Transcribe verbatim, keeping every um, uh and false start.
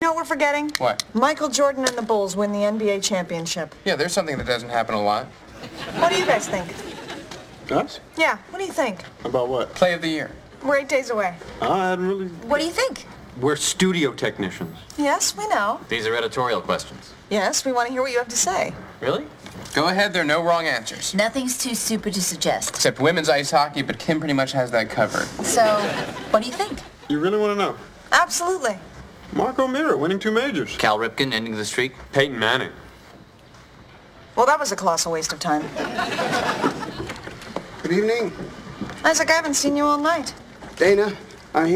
You know what we're forgetting? What? Michael Jordan and the Bulls win the N B A championship. Yeah, there's something that doesn't happen a lot. What do you guys think? Us? Yeah, what do you think? About what? Play of the year. We're eight days away. I hadn't really... What do you think? We're studio technicians. Yes, we know. These are editorial questions. Yes, we want to hear what you have to say. Really? Go ahead, there are no wrong answers. Nothing's too stupid to suggest. Except women's ice hockey, but Kim pretty much has that covered. So, what do you think? You really want to know? Absolutely. Marco Mira winning two majors. Cal Ripken ending the streak. Peyton Manning. Well, that was a colossal waste of time. Good evening. Isaac, I haven't seen you all night. Dana,